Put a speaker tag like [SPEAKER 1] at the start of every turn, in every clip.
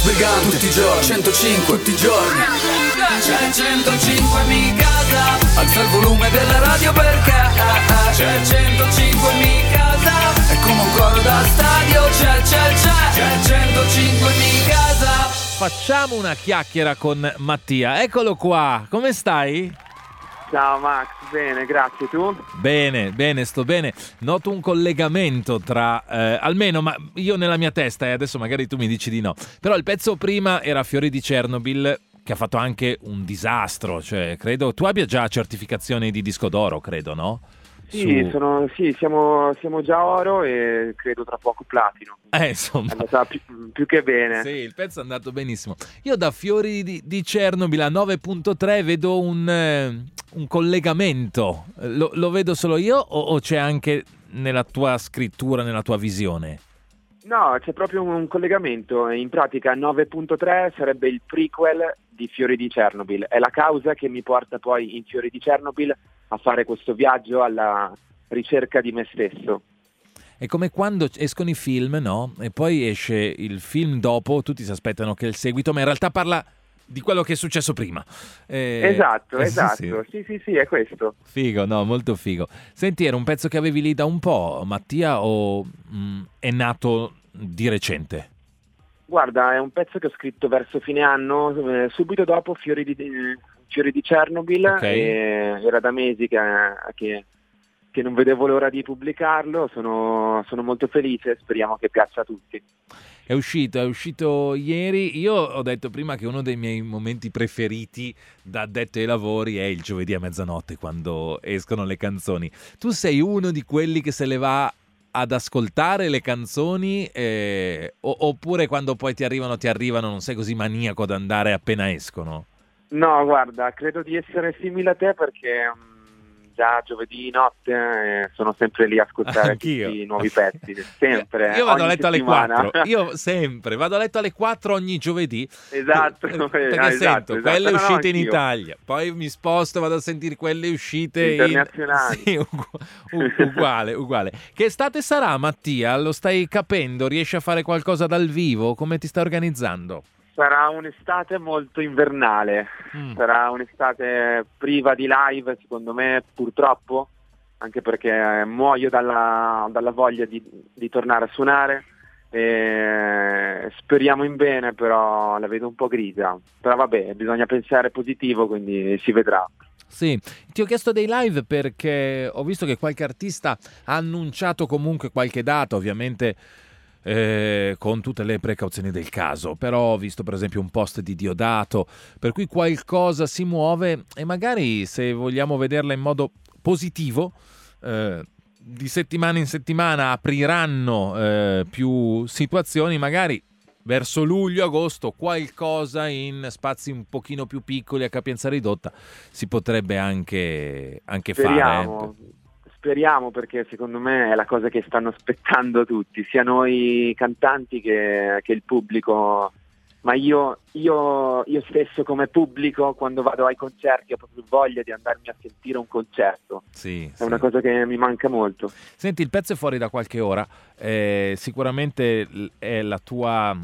[SPEAKER 1] Brigante, tutti i giorni, 105, tutti i giorni. C'è 105 mi casa. Alza il volume della radio perché c'è 105 mi casa. È come un coro da stadio. C'è 105 mi casa.
[SPEAKER 2] Facciamo una chiacchiera con Mattia. Eccolo qua, come stai?
[SPEAKER 3] Ciao Max, bene, grazie, tu?
[SPEAKER 2] Bene, sto bene. Noto un collegamento tra, almeno, ma io nella mia testa, e adesso magari tu mi dici di no, però il pezzo prima era Fiori di Chernobyl, che ha fatto anche un disastro, cioè credo, tu abbia già certificazione di disco d'oro, credo, no?
[SPEAKER 3] Sì, siamo già oro e credo tra poco platino.
[SPEAKER 2] Insomma.
[SPEAKER 3] È andata più che bene.
[SPEAKER 2] Sì, il pezzo è andato benissimo. Io da Fiori di Chernobyl a 9.3 vedo un collegamento. Lo vedo solo io o c'è anche nella tua scrittura, nella tua visione?
[SPEAKER 3] No, c'è proprio un collegamento. In pratica 9.3 sarebbe il prequel di Fiori di Chernobyl. È la causa che mi porta poi in Fiori di Chernobyl a fare questo viaggio alla ricerca di me stesso.
[SPEAKER 2] È come quando escono i film, no? E poi esce il film dopo, tutti si aspettano che è il seguito, ma in realtà parla di quello che è successo prima.
[SPEAKER 3] Esatto. Sì, è questo.
[SPEAKER 2] Figo, no, molto figo. Senti, era un pezzo che avevi lì da un po', Mattia, o è nato di recente?
[SPEAKER 3] Guarda, è un pezzo che ho scritto verso fine anno, subito dopo Fiori di Chernobyl,
[SPEAKER 2] Okay.
[SPEAKER 3] E era da mesi che non vedevo l'ora di pubblicarlo, sono molto felice, speriamo che piaccia a tutti.
[SPEAKER 2] È uscito ieri. Io ho detto prima che uno dei miei momenti preferiti da addetto ai lavori è il giovedì a mezzanotte, quando escono le canzoni. Tu sei uno di quelli che se le va ad ascoltare le canzoni oppure quando poi ti arrivano, non sei così maniaco ad andare appena escono?
[SPEAKER 3] No, guarda, credo di essere simile a te perché già giovedì notte sono sempre lì a ascoltare
[SPEAKER 2] Anch'io.
[SPEAKER 3] tutti i nuovi pezzi, sempre.
[SPEAKER 2] Io vado a
[SPEAKER 3] ogni
[SPEAKER 2] letto alle
[SPEAKER 3] settimana.
[SPEAKER 2] 4, io sempre vado a letto alle 4 ogni giovedì.
[SPEAKER 3] Esatto,
[SPEAKER 2] Perché sento quelle
[SPEAKER 3] No,
[SPEAKER 2] uscite in
[SPEAKER 3] anch'io.
[SPEAKER 2] Italia, poi mi sposto, vado a sentire quelle uscite
[SPEAKER 3] Internazionali.
[SPEAKER 2] Sì, uguale. Che estate sarà, Mattia? Lo stai capendo? Riesci a fare qualcosa dal vivo? Come ti stai organizzando?
[SPEAKER 3] Sarà un'estate molto invernale, sarà un'estate priva di live, secondo me, purtroppo, anche perché muoio dalla voglia di tornare a suonare. E speriamo in bene, però la vedo un po' grigia. Però vabbè, bisogna pensare positivo, quindi si vedrà.
[SPEAKER 2] Sì, ti ho chiesto dei live perché ho visto che qualche artista ha annunciato comunque qualche data, ovviamente con tutte le precauzioni del caso, però ho visto per esempio un post di Diodato, per cui qualcosa si muove e magari, se vogliamo vederla in modo positivo, di settimana in settimana apriranno più situazioni, magari verso luglio-agosto qualcosa in spazi un pochino più piccoli a capienza ridotta si potrebbe anche fare.
[SPEAKER 3] Speriamo, perché secondo me è la cosa che stanno aspettando tutti, sia noi cantanti che il pubblico. Ma io stesso come pubblico, quando vado ai concerti, ho proprio voglia di andarmi a sentire un concerto.
[SPEAKER 2] Sì,
[SPEAKER 3] è una cosa che mi manca molto.
[SPEAKER 2] Senti, il pezzo è fuori da qualche ora, sicuramente è la tua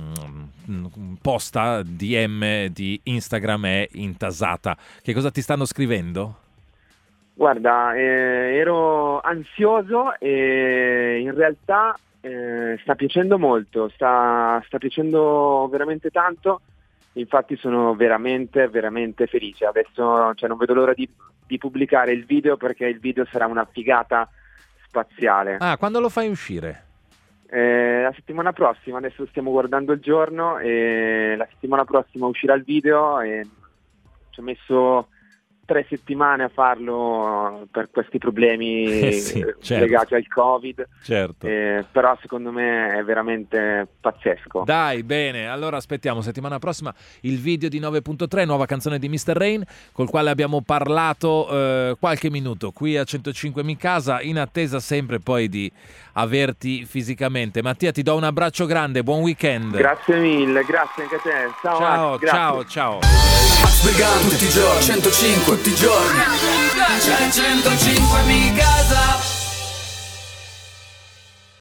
[SPEAKER 2] posta DM di Instagram è intasata. Che cosa ti stanno scrivendo?
[SPEAKER 3] Guarda, ero ansioso e in realtà sta piacendo molto, sta piacendo veramente tanto, infatti sono veramente felice. Adesso non vedo l'ora di pubblicare il video, perché il video sarà una figata spaziale.
[SPEAKER 2] Quando lo fai uscire?
[SPEAKER 3] La settimana prossima, adesso stiamo guardando il giorno e la settimana prossima uscirà il video e ci ho messo 3 settimane a farlo per questi problemi
[SPEAKER 2] certo.
[SPEAKER 3] legati al Covid,
[SPEAKER 2] certo.
[SPEAKER 3] Però secondo me è veramente pazzesco.
[SPEAKER 2] Dai, bene, allora aspettiamo settimana prossima il video di 9.3, nuova canzone di Mr. Rain, col quale abbiamo parlato qualche minuto qui a 105 Mi Casa, in attesa sempre poi di averti fisicamente. Mattia, ti do un abbraccio grande, buon weekend.
[SPEAKER 3] Grazie mille, grazie anche a te. Ciao,
[SPEAKER 2] ciao.
[SPEAKER 1] Brigante, tutti i giorni, 105 tutti i giorni. C'è 105 Mi Casa.